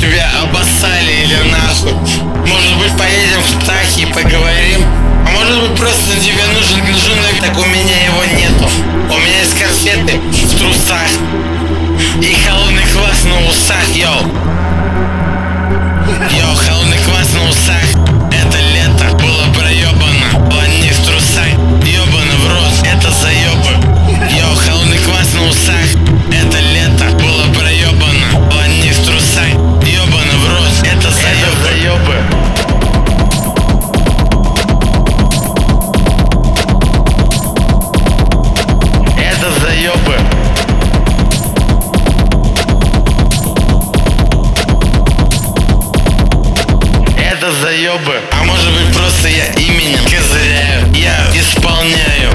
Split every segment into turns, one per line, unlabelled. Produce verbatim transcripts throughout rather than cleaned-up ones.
тебя обоссали или нахуй. Может быть, поедем в Тахи и поговорим? А может быть, просто тебе нужен гнжуный? Так у меня его нету. У меня есть корсеты в трусах и холодный квас на усах, йоу. Йоу, холодный квас на усах. Это лето было проебано. Они в трусах, ебано в рот. Это заебы. Йоу, холодный квас на усах. Это лето было проебано. Они в трусах, ебано в рот. Это заебы. Это заебы. Это заебы. А может быть, просто я именем козыряю. Я исполняю.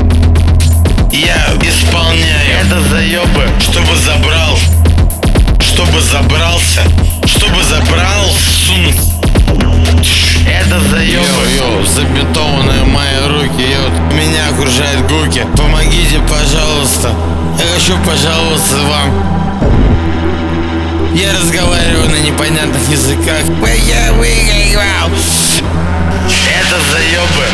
Я исполняю. Это заебы. Чтобы забрал. Чтобы забрался. Чтобы забрал, сунул. Это заебы. Йоу-йоу, забетованные мои руки. Йоу, меня окружают гуки. Помогите, пожалуйста. Я хочу пожаловаться вам. Я разговариваю на непонятных языках. Я выиграл. Это заебы.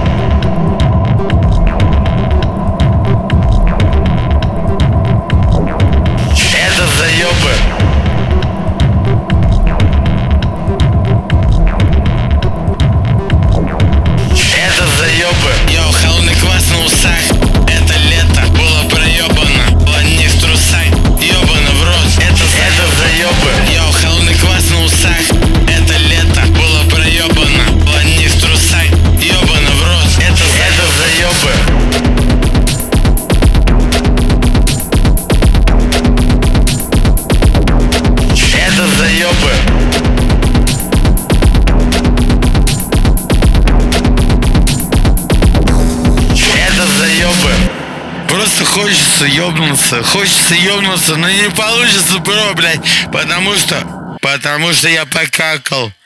Это заебы. Это заебы. Йоу, холодный квас на усах. Это лето было проебано. Они в трусах, ебано в рот. Это, это заебы. Йоу, холодный квас на усах. Это лето было проебано. Они в трусах, ебано в рот. Это, это заебы. Это заебы. Это заебы. Просто хочется ёбнуться. Хочется ёбнуться, но не получится, бро, блядь. Потому что... Потому что я покакал.